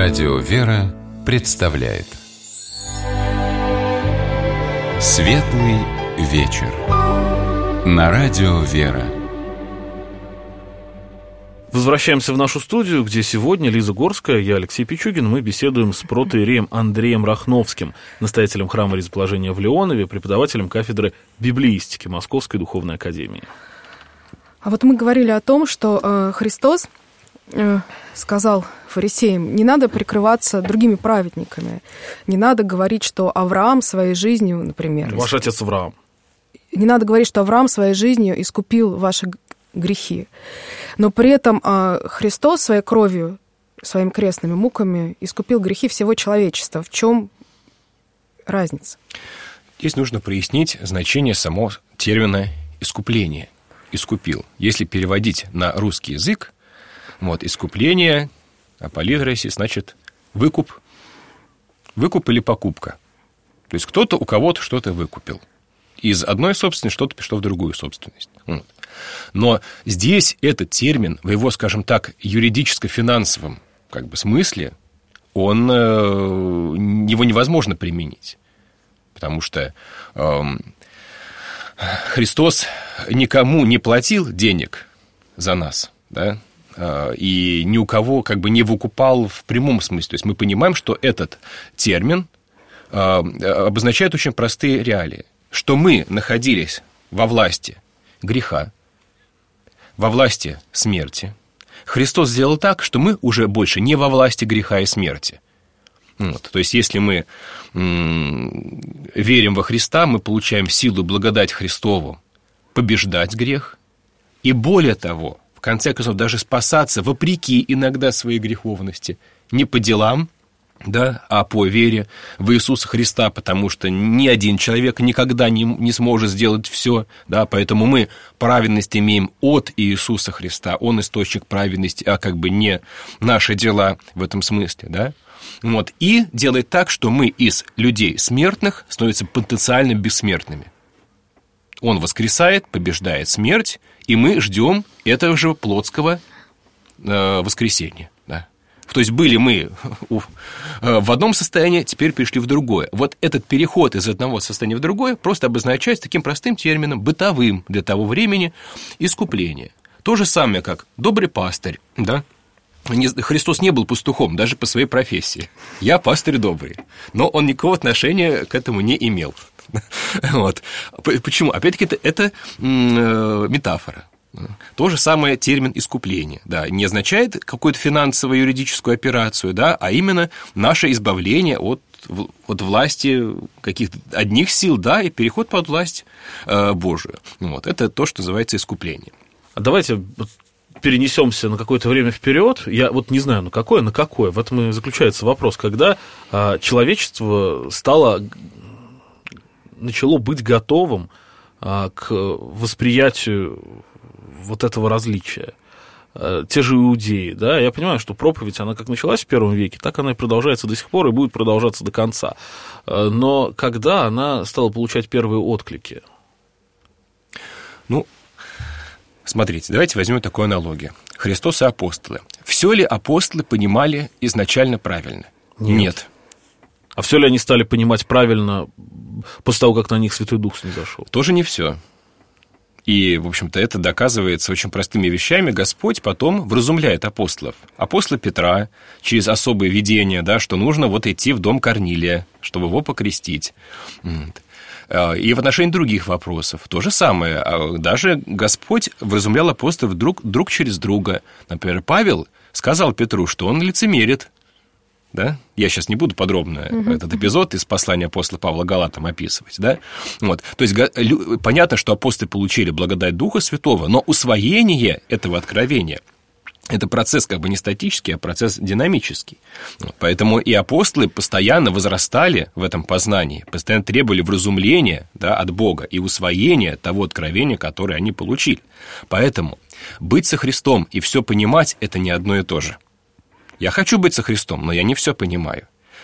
Радио «Вера» представляет Светлый вечер на Радио «Вера». Возвращаемся в нашу студию, где сегодня Лиза Горская, я Алексей Пичугин. Мы беседуем с протоиереем Андреем Рахновским, настоятелем храма Ризоположения в Леонове, преподавателем кафедры библеистики Московской духовной академии. А вот мы говорили о том, что Христос сказал фарисеям: не надо прикрываться другими праведниками, не надо говорить, что Авраам своей жизнью, например... Ваш отец Авраам. Не надо говорить, что Авраам своей жизнью искупил ваши грехи. Но при этом Христос своей кровью, своими крестными муками искупил грехи всего человечества. В чем разница? Здесь нужно прояснить значение самого термина «искупление». «Искупил». Если переводить на русский язык, искупление, аполитресис, значит выкуп. Выкуп или покупка. То есть кто-то у кого-то что-то выкупил. Из одной собственности что-то перешло в другую собственность. Но здесь этот термин в его, скажем так, юридическо-финансовом смысле, его невозможно применить. Потому что Христос никому не платил денег за нас, да? И ни у кого не выкупал в прямом смысле. То есть мы понимаем, что этот термин обозначает очень простые реалии. Что мы находились во власти греха, во власти смерти. Христос сделал так, что мы уже больше не во власти греха и смерти. То есть если мы верим во Христа, мы получаем силу и благодать Христову побеждать грех. И более того, в конце концов, даже спасаться вопреки иногда своей греховности, не по делам, да, а по вере в Иисуса Христа, потому что ни один человек никогда не сможет сделать все, да, поэтому мы праведность имеем от Иисуса Христа, Он источник праведности, а не наши дела в этом смысле, да. И делает так, что мы из людей смертных становимся потенциально бессмертными. Он воскресает, побеждает смерть, и мы ждем этого же плотского воскресения. Да. То есть были мы в одном состоянии, теперь перешли в другое. Вот этот переход из одного состояния в другое просто обозначается таким простым термином, бытовым для того времени, искупление. То же самое, как добрый пастырь, да? Христос не был пастухом, даже по своей профессии. Я пастырь добрый. Но он никакого отношения к этому не имел. Почему? Опять-таки, это метафора. То же самое термин «искупление». Да, не означает какую-то финансовую юридическую операцию, да, а именно наше избавление от власти каких-то одних сил, да, и переход под власть Божию. Это то, что называется искупление. Давайте перенесемся на какое-то время вперед. Я не знаю, на какое. В этом и заключается вопрос, когда человечество начало быть готовым к восприятию этого различия. Те же иудеи, да, я понимаю, что проповедь, она как началась в первом веке, так она и продолжается до сих пор и будет продолжаться до конца. Но когда она стала получать первые отклики? Смотрите, давайте возьмем такую аналогию. Христос и апостолы. Все ли апостолы понимали изначально правильно? Нет. А все ли они стали понимать правильно после того, как на них Святой Дух снизошел? Тоже не все. И, в общем-то, это доказывается очень простыми вещами. Господь потом вразумляет апостолов. Апостола Петра через особое видение, да, что нужно идти в дом Корнилия, чтобы его покрестить. И в отношении других вопросов то же самое. Даже Господь вразумлял апостолов друг через друга. Например, Павел сказал Петру, что он лицемерит. Да? Я сейчас не буду подробно этот эпизод из послания апостола Павла Галатам описывать. Да? То есть понятно, что апостолы получили благодать Духа Святого, но усвоение этого откровения – это процесс не статический, а процесс динамический. Поэтому и апостолы постоянно возрастали в этом познании, постоянно требовали вразумления, да, от Бога и усвоения того откровения, которое они получили. Поэтому быть со Христом и все понимать – это не одно и то же. Я хочу быть со Христом, но я не все понимаю.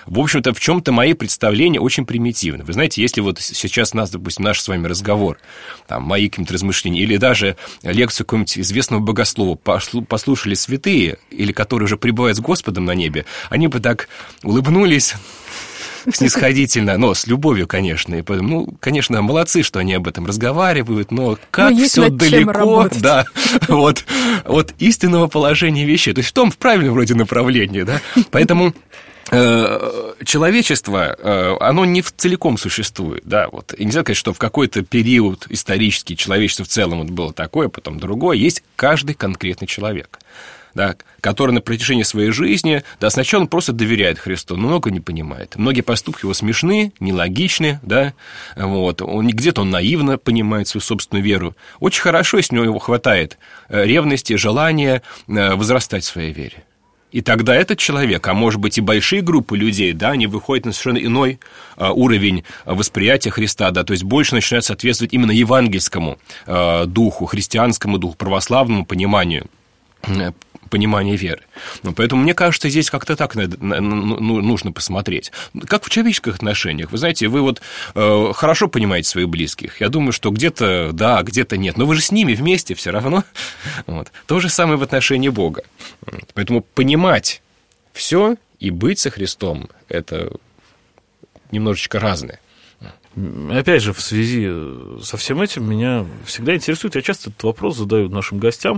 в общем-то, в чем-то мои представления очень примитивны. Вы знаете, если вот сейчас нас, допустим, наш с вами разговор, там, мои какие-то размышления, или даже лекцию какого-нибудь известного богослова послушали святые, или которые уже пребывают с Господом на небе, они бы так улыбнулись снисходительно, но с любовью, конечно. И, конечно, молодцы, что они об этом разговаривают, но как все далеко, да, от истинного положения вещей. То есть в правильном вроде направлении, да. Поэтому человечество, оно не целиком существует, да, вот. И нельзя сказать, что в какой-то период исторический человечество в целом вот было такое, потом другое. Есть каждый конкретный человек, да, который на протяжении своей жизни, да, сначала он просто доверяет Христу, но много не понимает. Многие поступки его смешны, нелогичны, да, вот. Где-то он наивно понимает свою собственную веру. Очень хорошо, если у него хватает ревности, желания возрастать в своей вере. И тогда этот человек, а может быть и большие группы людей, да, они выходят на совершенно иной уровень восприятия Христа, да, то есть больше начинают соответствовать именно евангельскому духу, христианскому духу, православному пониманию веры. Поэтому, мне кажется, здесь как-то так нужно посмотреть. Как в человеческих отношениях. Вы знаете, вы вот хорошо понимаете своих близких. Я думаю, что где-то да, где-то нет. Но вы же с ними вместе все равно. Вот. То же самое в отношении Бога. Поэтому понимать все и быть со Христом – это немножечко разное. Опять же, в связи со всем этим меня всегда интересует, я часто этот вопрос задаю нашим гостям.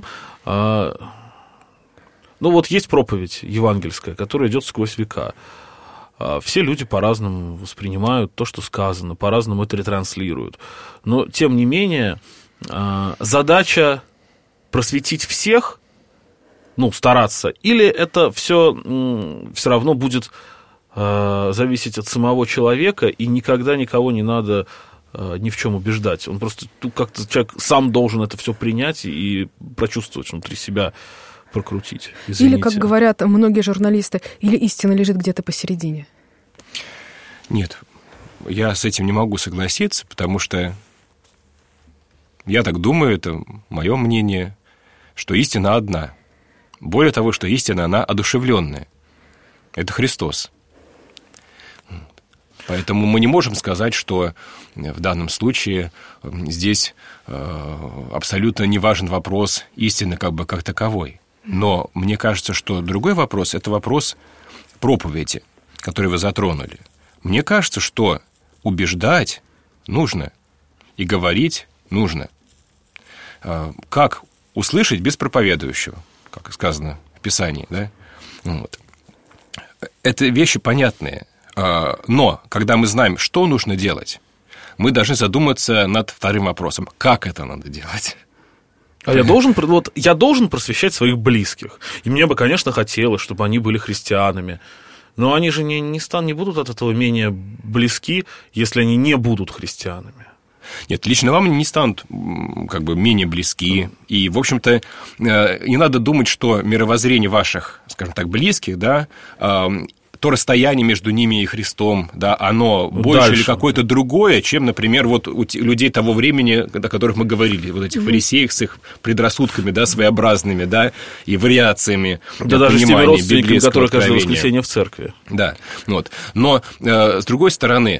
Ну, вот есть проповедь евангельская, которая идет сквозь века. Все люди по-разному воспринимают то, что сказано, по-разному это ретранслируют. Но, тем не менее, задача просветить всех, ну, стараться, или это все равно будет зависеть от самого человека, и никогда никого не надо ни в чем убеждать. Он просто как-то человек сам должен это все принять и прочувствовать внутри себя, прокрутить. Извините. Или, как говорят многие журналисты, или истина лежит где-то посередине. Нет, я с этим не могу согласиться, потому что я так думаю, это мое мнение, что истина одна. Более того, что истина, она одушевленная. Это Христос. Поэтому мы не можем сказать, что в данном случае здесь абсолютно не важен вопрос истины как таковой. Но мне кажется, что другой вопрос – это вопрос проповеди, который вы затронули. Мне кажется, что убеждать нужно и говорить нужно. Как услышать без проповедующего, как сказано в Писании, да? Вот. Это вещи понятные. Но, когда мы знаем, что нужно делать, мы должны задуматься над вторым вопросом. Как это надо делать? А я должен просвещать своих близких. И мне бы, конечно, хотелось, чтобы они были христианами. Но они же не будут от этого менее близки, если они не будут христианами. Нет, лично вам они не станут как бы менее близки. И, в общем-то, не надо думать, что мировоззрение ваших, скажем так, близких, да, то расстояние между ними и Христом, да, оно больше или какое-то другое, чем, например, вот у людей того времени, о которых мы говорили, вот этих фарисеев с их предрассудками, да, своеобразными, да, и вариациями. Да, даже с теми родственниками, которые каждое воскресенье в церкви. Да, вот. Но, с другой стороны,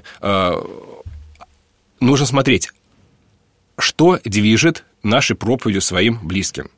нужно смотреть, что движет нашей проповедью своим близким.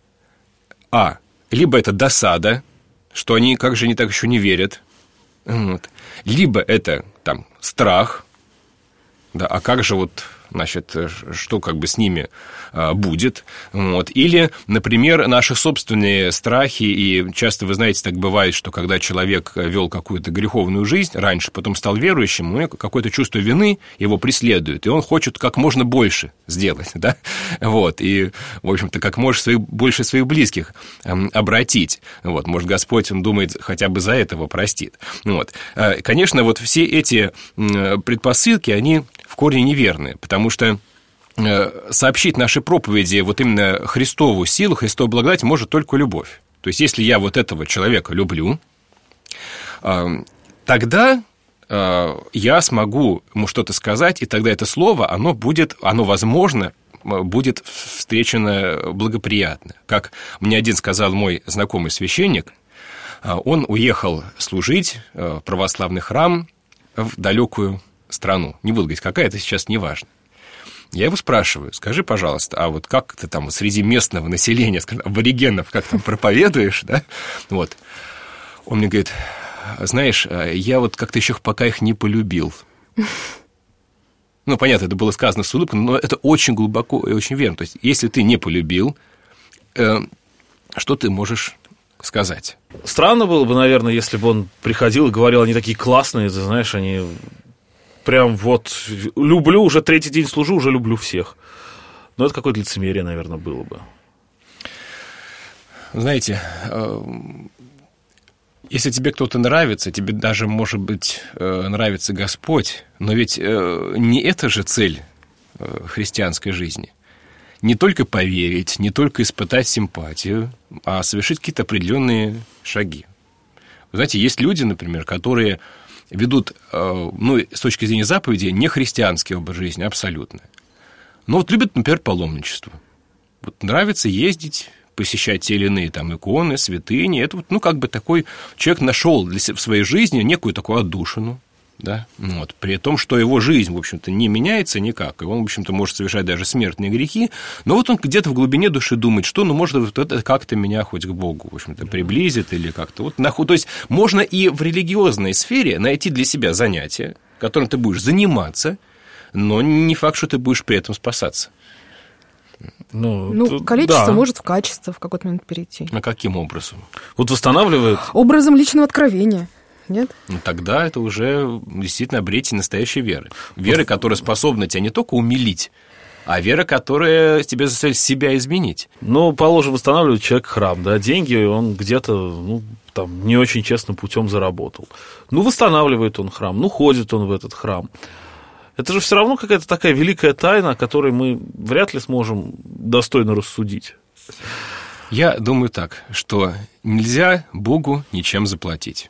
Либо это досада, что они, как же они так еще не верят. Вот. Либо это там страх, да, а как же вот, значит, что как бы с ними будет, вот. Или, например, наши собственные страхи, и часто, вы знаете, так бывает, что когда человек вел какую-то греховную жизнь раньше, потом стал верующим, у него какое-то чувство вины его преследует, и он хочет как можно больше сделать, да, вот, и, в общем-то, как можно больше своих близких обратить, вот, может, Господь, он думает, хотя бы за этого простит, вот. Конечно, вот все эти предпосылки, они в корне неверные, потому что сообщить нашей проповеди вот именно Христову силу, Христову благодать может только любовь. То есть, если я вот этого человека люблю, тогда я смогу ему что-то сказать, и тогда это слово, оно, возможно, будет встречено благоприятно. Как мне один сказал мой знакомый священник, Он уехал служить в православный храм в далекую страну. Не буду говорить, какая, это сейчас не важно. Я его спрашиваю: скажи, пожалуйста, а вот как ты там среди местного населения, скажем, аборигенов, как там проповедуешь, да? Вот. Он мне говорит: знаешь, я вот как-то еще пока их не полюбил. Ну, понятно, это было сказано с улыбкой, но это очень глубоко и очень верно. То есть, если ты не полюбил, что ты можешь сказать? Странно было бы, наверное, если бы он приходил и говорил: они такие классные, ты знаешь, они прям вот люблю, уже третий день служу, уже люблю всех. Но это какое-то лицемерие, наверное, было бы. Знаете, если тебе кто-то нравится, тебе даже, может быть, нравится Господь, но ведь не это же цель христианской жизни. Не только поверить, не только испытать симпатию, а совершить какие-то определенные шаги. Вы знаете, есть люди, например, которые ведут, ну, с точки зрения заповеди, не христианский образ жизни абсолютно. Но вот любят, например, паломничество. Вот нравится ездить, посещать те или иные там иконы, святыни. Это вот, ну, как бы такой человек нашел в своей жизни некую такую отдушину, да, вот, при том, что его жизнь, в общем-то, не меняется никак, и он, в общем-то, может совершать даже смертные грехи, но вот он где-то в глубине души думает, что, ну, может, вот это как-то меня хоть к Богу, в общем-то, приблизит или как-то вот, то есть можно и в религиозной сфере найти для себя занятие, которым ты будешь заниматься, но не факт, что ты будешь при этом спасаться. Ну, количество да. может в качество в какой-то момент перейти. А каким образом? Вот восстанавливает... Образом личного откровения. Нет? Ну, тогда это уже действительно обретение настоящей веры. Веры, которая способна тебя не только умилить, а вера, которая тебе заставит себя изменить. Ну, положим, восстанавливает человек храм, да, деньги он где-то, ну, там, не очень честным путем заработал. Ну, восстанавливает он храм, ну, ходит он в этот храм. Это же все равно какая-то такая великая тайна, о которой мы вряд ли сможем достойно рассудить. Я думаю так, что нельзя Богу ничем заплатить.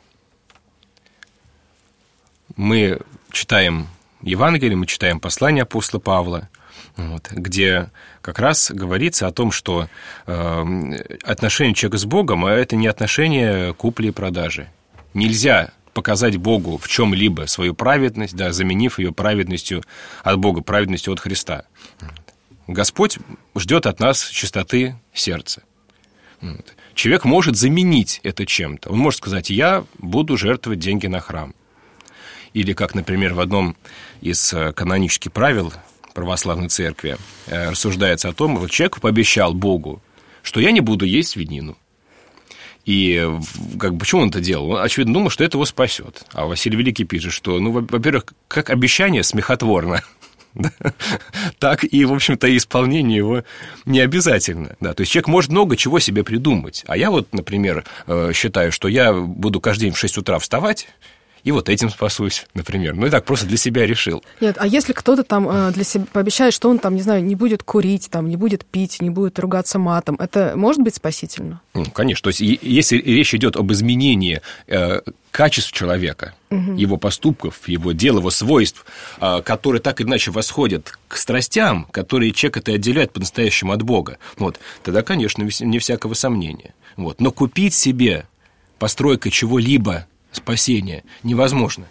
Мы читаем Евангелие, мы читаем послание апостола Павла, вот, где как раз говорится о том, что отношение человека с Богом – это не отношение купли и продажи. Нельзя показать Богу в чем-либо свою праведность, да, заменив ее праведностью от Бога, праведностью от Христа. Господь ждет от нас чистоты сердца. Человек может заменить это чем-то. Он может сказать: я буду жертвовать деньги на храм. Или, как, например, в одном из канонических правил православной церкви рассуждается о том, вот человек пообещал Богу, что я не буду есть свинину. И как бы, почему он это делал? Он, очевидно, думал, что это его спасет. А Василий Великий пишет, что, ну, во-первых, как обещание смехотворно, так и, в общем-то, и исполнение его не обязательно. Да, то есть человек может много чего себе придумать. А я вот, например, считаю, что я буду каждый день в 6 утра вставать, и вот этим спасусь, например. Ну, и так просто для себя решил. Нет, а если кто-то там для себя пообещает, что он там, не знаю, не будет курить, там, не будет пить, не будет ругаться матом, это может быть спасительно? Ну, конечно. То есть, если речь идет об изменении качеств человека, его поступков, его дел, его свойств, которые так или иначе восходят к страстям, которые человека-то отделяют по-настоящему от Бога, вот, тогда, конечно, не всякого сомнения. Вот. Но купить себе постройкой чего-либо спасение невозможно.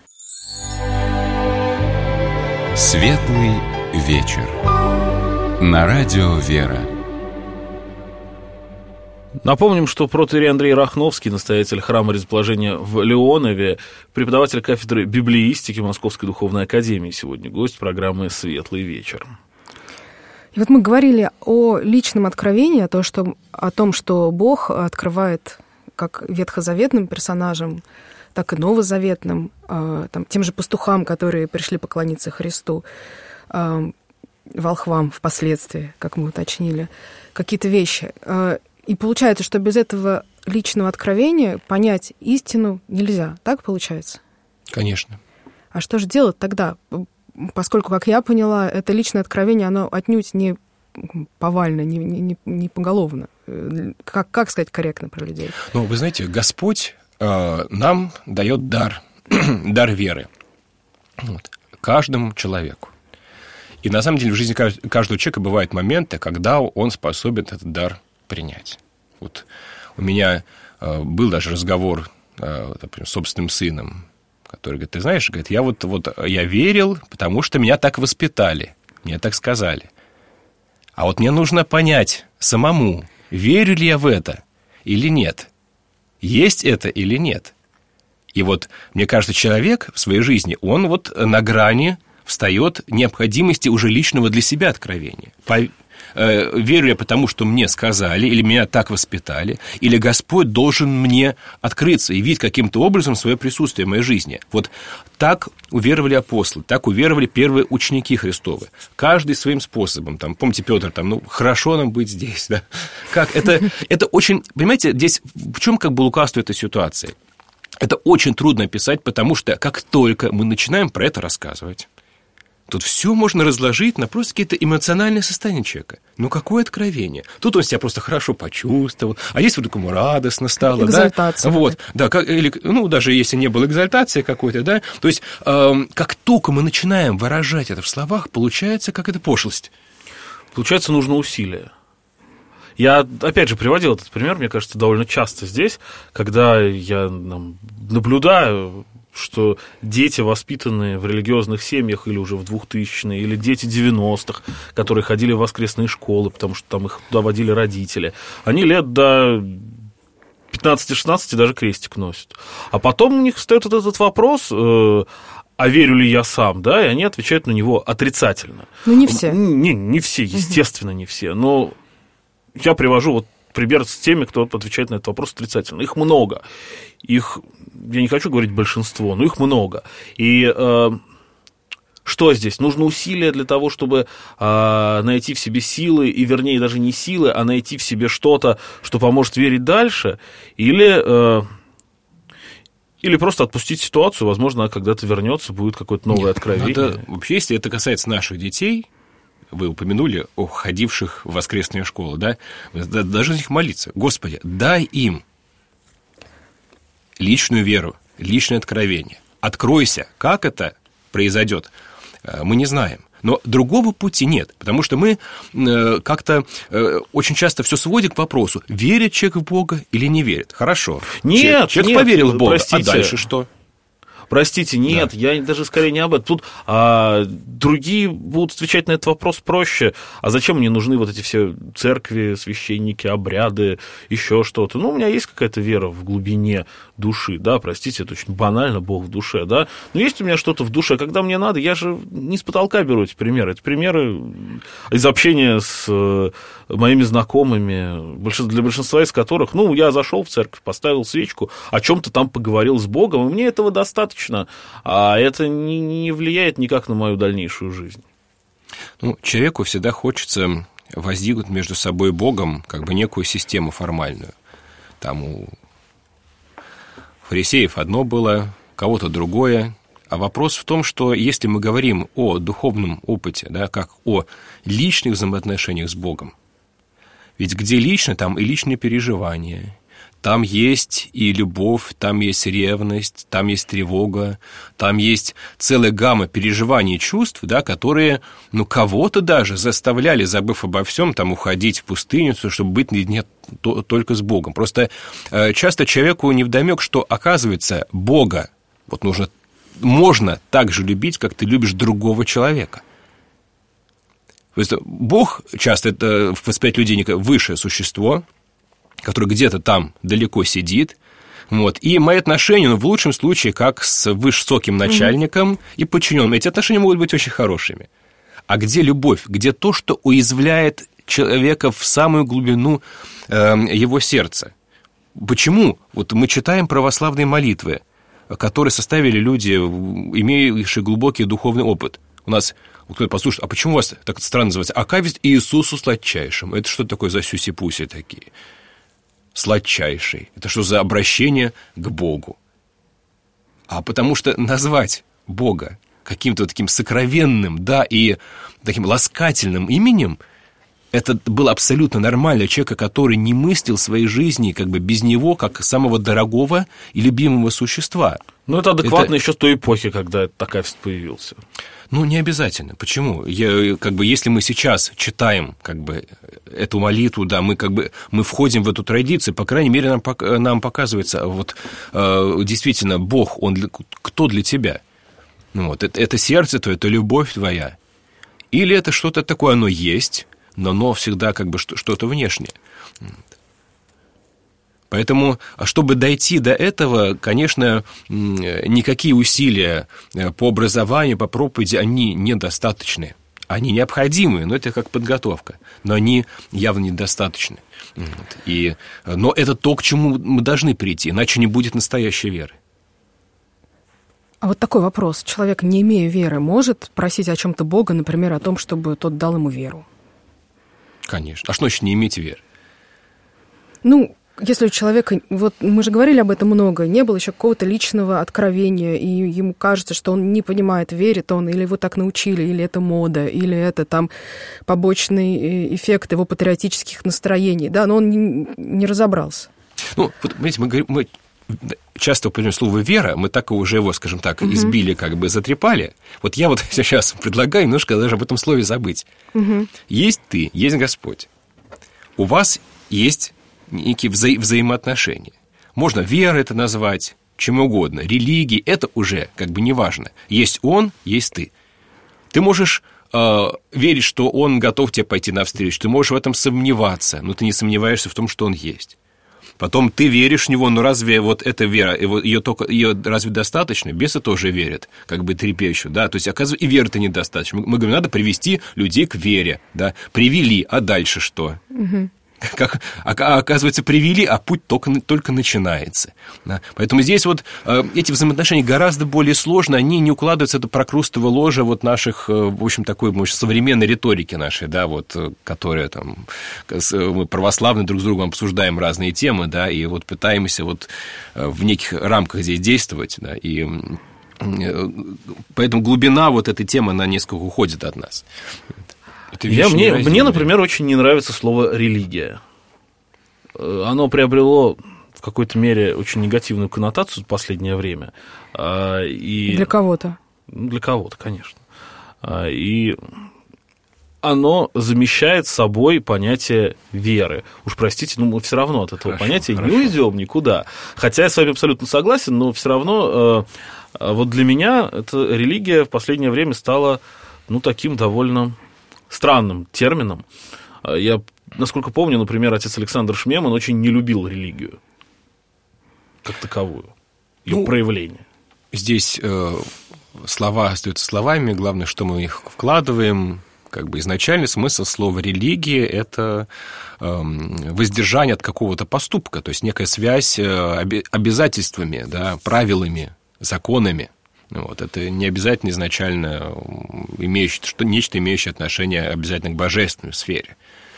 Светлый вечер. На радио «Вера». Напомним, что протоиерей Андрей Рахновский, настоятель храма Ризоположения в Леонове, преподаватель кафедры библеистики Московской духовной академии, сегодня гость программы «Светлый вечер». И вот мы говорили о личном откровении, о том, что Бог открывает как ветхозаветным персонажам, так и новозаветным, там, тем же пастухам, которые пришли поклониться Христу, волхвам впоследствии, как мы уточнили, какие-то вещи. И получается, что без этого личного откровения понять истину нельзя. Так получается? Конечно. А что же делать тогда? Поскольку, как я поняла, это личное откровение, оно отнюдь не повально, не поголовно. Как сказать корректно про людей? Ну, вы знаете, Господь нам дает дар веры, вот, каждому человеку. И на самом деле в жизни каждого человека бывают моменты, когда он способен этот дар принять. Вот у меня был даже разговор, например, с собственным сыном, который говорит, ты знаешь, говорит, я верил, потому что меня так воспитали, мне так сказали. А вот мне нужно понять самому, верю ли я в это или нет, есть это или нет. И вот, мне кажется, человек в своей жизни, он вот на грани встает необходимости уже личного для себя откровения. Верю я потому, что мне сказали, или меня так воспитали, или Господь должен мне открыться и видеть каким-то образом свое присутствие в моей жизни. Вот так уверовали апостолы, так уверовали первые ученики Христовы. Каждый своим способом. Там, помните, Петр, хорошо нам быть здесь. Да? Это очень, понимаете, здесь в чем как бы лукавство этой ситуации? Это очень трудно описать, потому что как только мы начинаем про это рассказывать, тут все можно разложить на просто какие-то эмоциональные состояния человека. Какое откровение. Тут он себя просто хорошо почувствовал, а здесь вдруг ему радостно стало. Экзальтация. Да? Вот, да, даже если не было экзальтации какой-то, да, то есть как только мы начинаем выражать это в словах, получается какая-то пошлость. Получается, нужно усилие. Я, опять же, приводил этот пример, мне кажется, довольно часто здесь, когда я наблюдаю, что дети, воспитанные в религиозных семьях или уже в 2000-е, или дети 90-х, которые ходили в воскресные школы, потому что там их туда водили родители, они лет до 15-16 даже крестик носят. А потом у них встает вот этот вопрос, а верю ли я сам, да, и они отвечают на него отрицательно. Не все. Не все, естественно, не все, но я привожу вот пример с теми, кто отвечает на этот вопрос отрицательно. Их много. Я не хочу говорить большинство, но их много. И что здесь? Нужно усилие для того, чтобы найти в себе силы, и вернее даже не силы, а найти в себе что-то, что поможет верить дальше, или просто отпустить ситуацию, возможно, когда-то вернется, будет какое-то новое откровение. Вообще, если это касается наших детей, вы упомянули о ходивших в воскресные школы, да? Даже их молиться. Господи, дай им личную веру, личное откровение. Откройся. Как это произойдет, мы не знаем. Но другого пути нет, потому что мы как-то очень часто все сводим к вопросу, верит человек в Бога или не верит. Хорошо. Человек поверил в Бога, простите. А дальше что? Простите, нет, да. Я даже скорее не об этом. Тут другие будут отвечать на этот вопрос проще. А зачем мне нужны вот эти все церкви, священники, обряды, еще что-то? У меня есть какая-то вера в глубине души, да, простите, это очень банально, Бог в душе, да. Но есть у меня что-то в душе, когда мне надо, я же не с потолка беру эти примеры. Это примеры из общения с моими знакомыми, для большинства из которых, я зашел в церковь, поставил свечку, о чем-то там поговорил с Богом, и мне этого достаточно, а это не влияет никак на мою дальнейшую жизнь. Человеку всегда хочется воздвигнуть между собой и Богом как бы некую систему формальную. Там у фарисеев одно было, кого-то другое. А вопрос в том, что если мы говорим о духовном опыте, да, как о личных взаимоотношениях с Богом, ведь где лично, там и личные переживания, там есть и любовь, там есть ревность, там есть тревога, там есть целая гамма переживаний и чувств, да, которые, кого-то даже заставляли, забыв обо всем, там, уходить в пустыню, чтобы быть наедине только с Богом. Просто часто человеку невдомек, что, оказывается, Бога можно так же любить, как ты любишь другого человека. То есть Бог часто это в восприятии людей некое высшее существо, который где-то там далеко сидит, и мои отношения, в лучшем случае, как с высоким начальником и подчиненным. Эти отношения могут быть очень хорошими. А где любовь? Где то, что уязвляет человека в самую глубину его сердца? Почему? Мы читаем православные молитвы, которые составили люди, имеющие глубокий духовный опыт. У нас кто-то послушает, а почему у вас так странно называется? Акавист Иисусу сладчайшим. Это что такое за сюси-пуси такие? Сладчайший. Это что за обращение к Богу? А потому что назвать Бога каким-то таким сокровенным, да, и таким ласкательным именем, это было абсолютно нормально. Человека, который не мыслил своей жизни как бы без него, как самого дорогого и любимого существа. Ну, это адекватно еще с той эпохи, когда Такаевст появился. Ну, не обязательно. Почему? Если мы сейчас читаем эту молитву, да, мы входим в эту традицию, по крайней мере, нам показывается, действительно, Бог, Он кто для тебя? Это сердце твое, это любовь твоя. Или это что-то такое, оно есть, но оно всегда что-то внешнее. Поэтому, чтобы дойти до этого, конечно, никакие усилия по образованию, по проповеди, они недостаточны. Они необходимы, но это как подготовка, но они явно недостаточны. Но это то, к чему мы должны прийти, иначе не будет настоящей веры. А вот такой вопрос. Человек, не имея веры, может просить о чем-то Бога, например, о том, чтобы тот дал ему веру? Конечно. А что значит не иметь веры? Если у человека, мы же говорили об этом много, не было еще какого-то личного откровения, и ему кажется, что он не понимает, верит он, или его так научили, или это мода, или это там побочный эффект его патриотических настроений, да, но он не разобрался. Понимаете, мы часто упоминаем слово «вера», мы так уже его, скажем так, избили, затрепали. Я сейчас предлагаю немножко даже об этом слове забыть. Есть ты, есть Господь. У вас есть некие взаимоотношения. Можно верой это назвать, чем угодно. Религией, это уже не важно. Есть Он, есть ты. Ты можешь верить, что Он готов тебе пойти навстречу. Ты можешь в этом сомневаться, но ты не сомневаешься в том, что Он есть. Потом ты веришь в Него, но разве эта вера, ее разве достаточно? Бесы тоже верят, трепещут, да, то есть, оказывается, и веры-то недостаточно. Мы говорим, надо привести людей к вере, да, привели, а дальше что? Оказывается, привели, а путь только начинается. Да? Поэтому здесь эти взаимоотношения гораздо более сложны, они не укладываются в это прокрустово ложе наших, в общем, такой, может, современной риторики нашей, да, которая там, мы православные друг с другом обсуждаем разные темы, да, и пытаемся в неких рамках здесь действовать, да, и поэтому глубина этой темы, она несколько уходит от нас. Мне, например, очень не нравится слово «религия». Оно приобрело в какой-то мере очень негативную коннотацию в последнее время. Для кого-то. Для кого-то, конечно. И оно замещает собой понятие веры. Уж простите, мы все равно от этого понятия не уйдем никуда. Хотя я с вами абсолютно согласен, но все равно для меня эта религия в последнее время стала таким довольно странным термином. Я, насколько помню, например, отец Александр Шмеман очень не любил религию как таковую, ее проявление. Здесь слова остаются словами, главное, что мы их вкладываем. Изначальный смысл слова «религия» — это воздержание от какого-то поступка, то есть некая связь обязательствами, да, правилами, законами. Это не обязательно изначально нечто имеющее отношение обязательно к божественной сфере.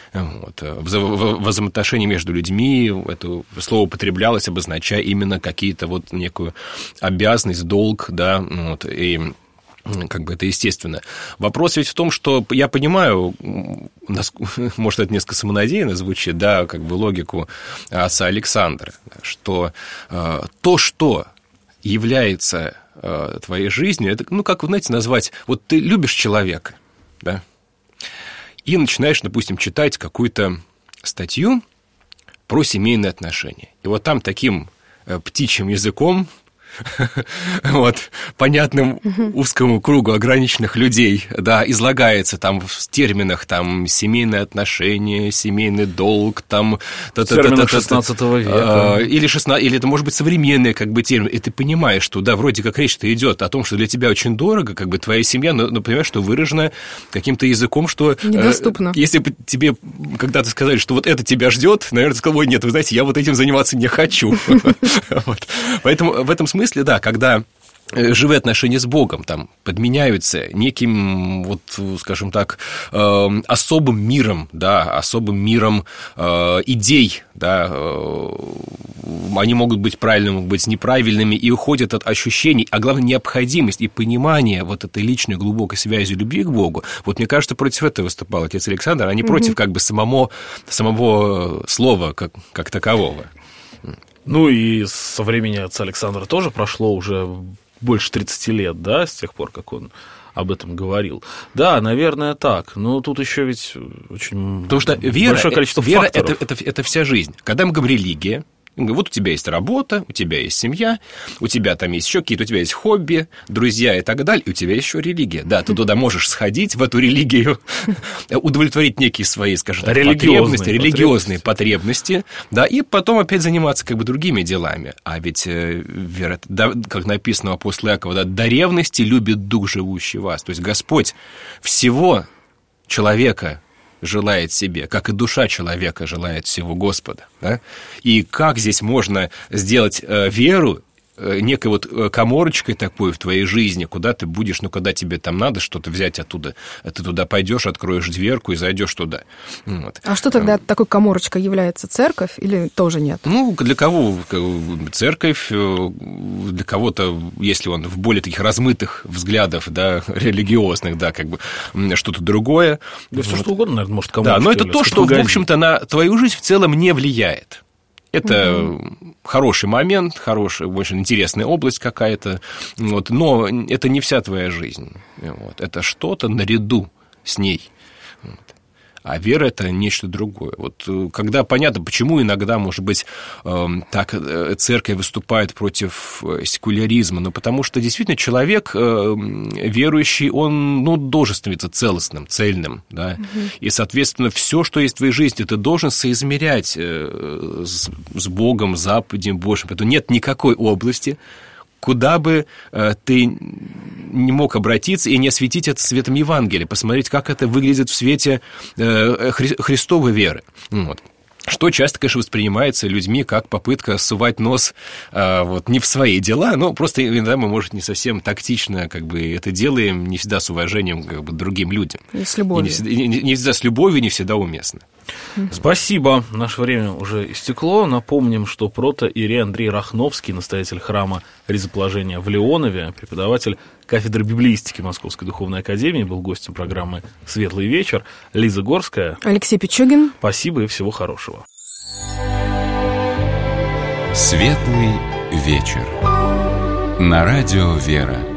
Взаимоотношения между людьми, это слово употреблялось, обозначая именно какие-то некую обязанность, долг, да, и это естественно. Вопрос ведь в том, что я понимаю, может, это несколько самонадеянно звучит, да, логику отца Александра, что то, что является твоей жизнью, это, назвать, ты любишь человека, да, и начинаешь, допустим, читать какую-то статью про семейные отношения. И там таким птичьим языком, понятным узкому кругу ограниченных людей, да, излагается там в терминах семейные отношения, семейный долг, там... Термины 16 века. Или это может быть современный термин, и ты понимаешь, что, да, вроде как речь-то идет о том, что для тебя очень дорого, твоя семья, но понимаешь, что выражено каким-то языком, что... Недоступно. Если бы тебе когда-то сказали, что это тебя ждет, наверное, ты сказал, ой, нет, вы знаете, я этим заниматься не хочу. Поэтому в этом смысле, да, когда живые отношения с Богом подменяются неким, скажем так, особым миром, да, особым миром идей, да, они могут быть правильными, могут быть неправильными, и уходят от ощущений, а главное, необходимость и понимание вот этой личной глубокой связи любви к Богу. Вот мне кажется, против этого выступал отец Александр, а не против как бы самого слова как такового. Ну и со времени отца Александра тоже прошло уже больше 30 лет, да, с тех пор, как он об этом говорил. Да, наверное, так. Но тут еще ведь очень Потому что большое количество вера факторов. Это вся жизнь. Когда мы говорим религия, вот у тебя есть работа, у тебя есть семья, у тебя там есть еще какие-то, у тебя есть хобби, друзья и так далее, и у тебя еще религия. Да, ты туда можешь сходить, в эту религию, удовлетворить некие свои, скажем так, религиозные потребности, да, и потом опять заниматься как бы другими делами. А ведь вера, как написано у апостола Иакова, да, до ревности любит дух, живущий в вас. То есть Господь всего человека желает себе, как и душа человека желает всего Господа. Да? И как здесь можно сделать веру некой вот каморочкой такой в твоей жизни, куда ты будешь, когда тебе там надо что-то взять оттуда, ты туда пойдешь, откроешь дверку и зайдешь туда. Вот. А что тогда такой каморочкой является, церковь или тоже нет? Ну, для кого церковь, для кого-то, если он в более таких размытых взглядов, да, религиозных, да, как бы что-то другое. Да все что угодно, наверное, может каморочкой. Да, но это то, что, в общем-то, на твою жизнь в целом не влияет. Это хороший момент, хорошая, очень интересная область какая-то, вот, но это не вся твоя жизнь. Вот, это что-то наряду с ней. Вот. А вера – это нечто другое. Вот, когда понятно, почему иногда, может быть, так церковь выступает против секуляризма, но потому что действительно человек верующий, он должен становиться целостным, цельным, да? И, соответственно, все, что есть в твоей жизни, ты должен соизмерять с Богом, заповедям Божьим. Поэтому нет никакой области, куда бы ты не мог обратиться и не осветить это светом Евангелия, посмотреть, как это выглядит в свете Христовой веры. Вот. Что часто, конечно, воспринимается людьми как попытка сувать нос не в свои дела, но просто иногда мы, может, не совсем тактично как бы это делаем, не всегда с уважением как бы, к другим людям. И с любовью. Не всегда с любовью, не всегда уместно. Спасибо. Наше время уже истекло. Напомним, что протоиерей Андрей Рахновский, настоятель храма Ризоположения в Леонове, преподаватель кафедры библеистики Московской духовной академии, был гостем программы «Светлый вечер». Лиза Горская. Алексей Пичугин. Спасибо и всего хорошего. «Светлый вечер» на радио «Вера».